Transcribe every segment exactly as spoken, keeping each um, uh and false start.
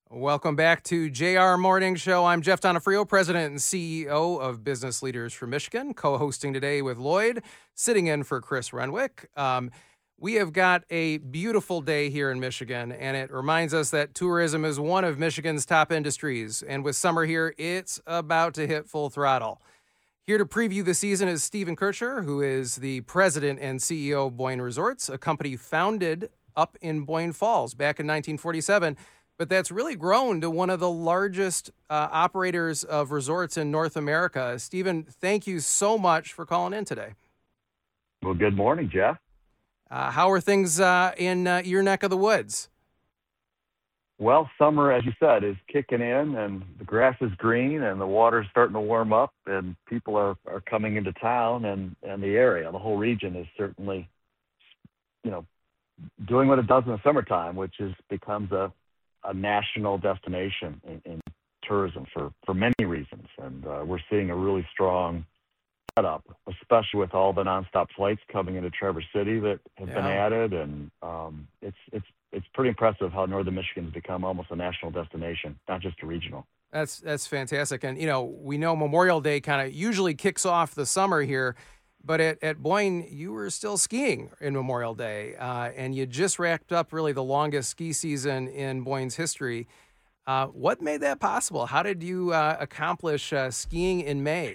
Welcome back to J R Morning Show. I'm Jeff Donofrio, President and C E O of Business Leaders for Michigan, co-hosting today with Lloyd, sitting in for Chris Renwick. Um, we have got a beautiful day here in Michigan, and it reminds us that tourism is one of Michigan's top industries. And with summer here, it's about to hit full throttle. Here to preview the season is Stephen Kircher, who is the president and C E O of Boyne Resorts, a company founded up in Boyne Falls back in nineteen forty-seven. But that's really grown to one of the largest uh, operators of resorts in North America. Stephen, thank you so much for calling in today. Well, good morning, Jeff. Uh, how are things uh, in uh, your neck of the woods? Well, summer, as you said, is kicking in, and the grass is green, and the water's starting to warm up, and people are, are coming into town, and, and the area, the whole region is certainly, you know, doing what it does in the summertime, which is becomes a a national destination in, in tourism for, for many reasons. And uh, we're seeing a really strong setup, especially with all the nonstop flights coming into Traverse City that have Yeah. been added. And um, it's, it's, it's pretty impressive how Northern Michigan's become almost a national destination, not just a regional. That's that's fantastic. And, you know, we know Memorial Day kind of usually kicks off the summer here, but at, at Boyne, you were still skiing in Memorial Day, uh, and you just wrapped up really the longest ski season in Boyne's history. Uh, what made that possible? How did you uh, accomplish uh, skiing in May?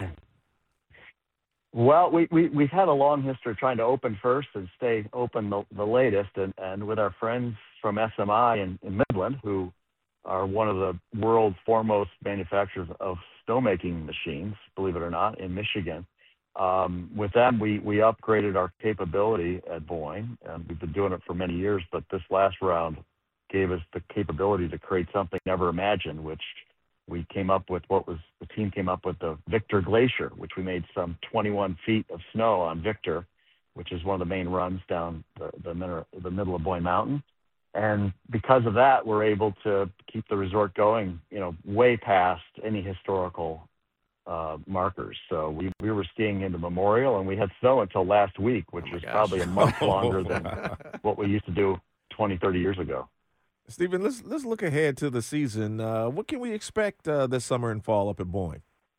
Well, we, we, we've had a long history of trying to open first and stay open the, the latest. And, and with our friends from S M I in, in Midland, who are one of the world's foremost manufacturers of snowmaking machines, believe it or not, in Michigan. Um, with them, we, we upgraded our capability at Boyne, and we've been doing it for many years, but this last round gave us the capability to create something never imagined, which we came up with what was, the team came up with the Victor Glacier, which we made some twenty-one feet of snow on Victor, which is one of the main runs down the, the, middle, the middle of Boyne Mountain. And because of that, we're able to keep the resort going, you know, way past any historical uh, markers. So we, we were skiing into Memorial, and we had snow until last week, which Oh was my gosh. probably a month longer than what we used to do twenty, thirty years ago. Stephen, let's let's look ahead to the season. Uh, what can we expect uh, this summer and fall up at Boyne?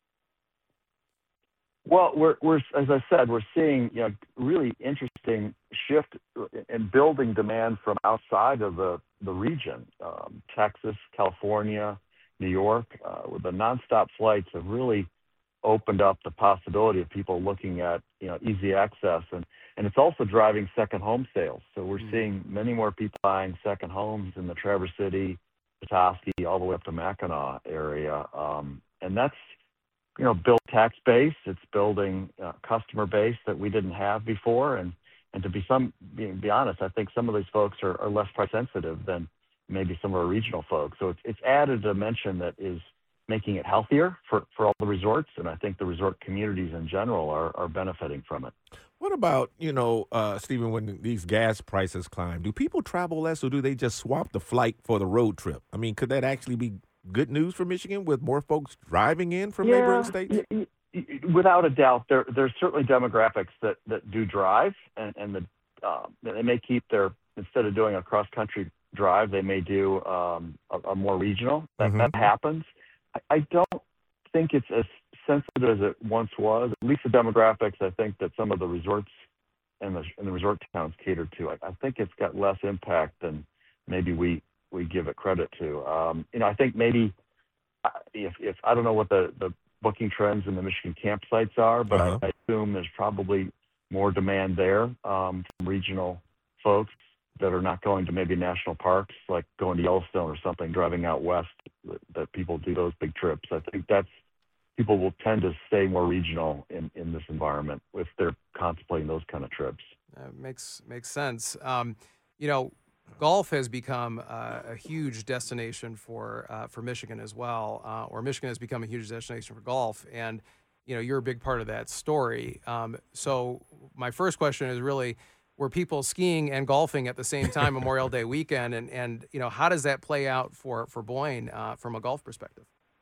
Well, we're, we're, as I said, we're seeing, you know, really interesting shift in building demand from outside of the, the region. Um, Texas, California, New York, uh, with the nonstop flights have really opened up the possibility of people looking at, you know, easy access. And, and it's also driving second home sales. So we're mm-hmm. seeing many more people buying second homes in the Traverse City, Petoskey, all the way up to Mackinac area. Um, and that's, you know, build tax base. It's building a customer base that we didn't have before. And, and to be some, be, be honest, I think some of these folks are, are less price sensitive than maybe some of our regional folks. So it's, it's added a dimension that is making it healthier for, for all the resorts. And I think the resort communities in general are, are benefiting from it. What about, you know, uh, Stephen, when these gas prices climb, do people travel less, or do they just swap the flight for the road trip? I mean, could that actually be good news for Michigan with more folks driving in from yeah, neighboring states? Y- y- without a doubt, there there's certainly demographics that, that do drive, and, and the, uh, they may keep their, instead of doing a cross-country drive, they may do um, a, a more regional. That, Mm-hmm. that happens. I, I don't think it's as sensitive as it once was. At least the demographics, I think, that some of the resorts and the, and the resort towns cater to, I, I think it's got less impact than maybe we we give it credit to. Um, you know, I think maybe uh, if, if I don't know what the, the booking trends in the Michigan campsites are, but Uh-huh. I, I assume there's probably more demand there um, from regional folks that are not going to maybe national parks, like going to Yellowstone or something, driving out west, that, that people do those big trips. I think that's, people will tend to stay more regional in, in this environment if they're contemplating those kind of trips. Uh, makes makes sense. Um, you know, golf has become uh, a huge destination for uh, for Michigan as well, uh, or Michigan has become a huge destination for golf, and you know you're a big part of that story. Um, so my first question is really, were people skiing and golfing at the same time Memorial Day weekend, and and you know how does that play out for for Boyne uh, from a golf perspective?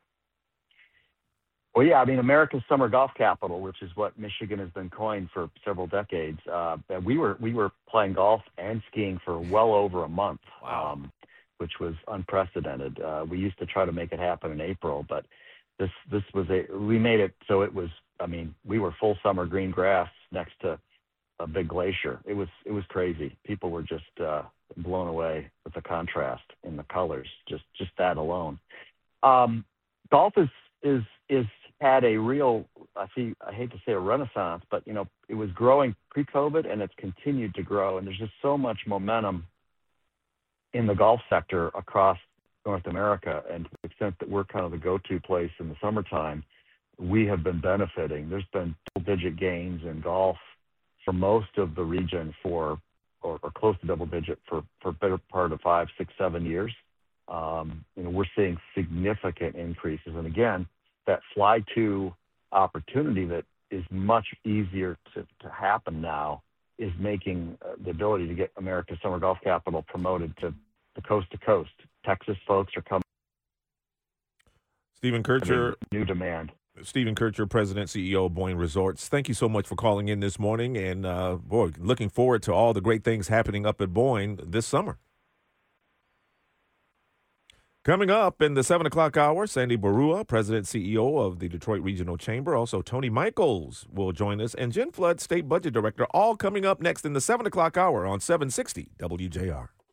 Well, yeah, I mean, America's summer golf capital, which is what Michigan has been coined for several decades. Uh, we were we were playing golf and skiing for well over a month. Wow. Um, which was unprecedented. Uh, we used to try to make it happen in April, but this this was a we made it so it was. I mean, we were full summer green grass next to a big glacier. It was it was crazy. People were just uh, blown away with the contrast in the colors. Just just that alone. Um, golf is is is had a real. I see. I hate to say a renaissance, but you know, it was growing pre-COVID, and it's continued to grow. And there's just so much momentum in the golf sector across North America, and to the extent that we're kind of the go-to place in the summertime, we have been benefiting. There's been double-digit gains in golf for most of the region for, or, or close to double-digit for for a better part of five, six, seven years. Um, you know, we're seeing significant increases, and again, that fly-to opportunity that is much easier to, to happen now is making uh, the ability to get America's Summer Golf Capital promoted to the coast to coast. Texas folks are coming. Stephen Kircher, new demand. Stephen Kircher, President, C E O of Boyne Resorts. Thank you so much for calling in this morning, and uh, boy, looking forward to all the great things happening up at Boyne this summer. Coming up in the seven o'clock hour, Sandy Barua, President, C E O of the Detroit Regional Chamber. Also, Tony Michaels will join us, and Jen Flood, State Budget Director, all coming up next in the seven o'clock hour on seven sixty W J R.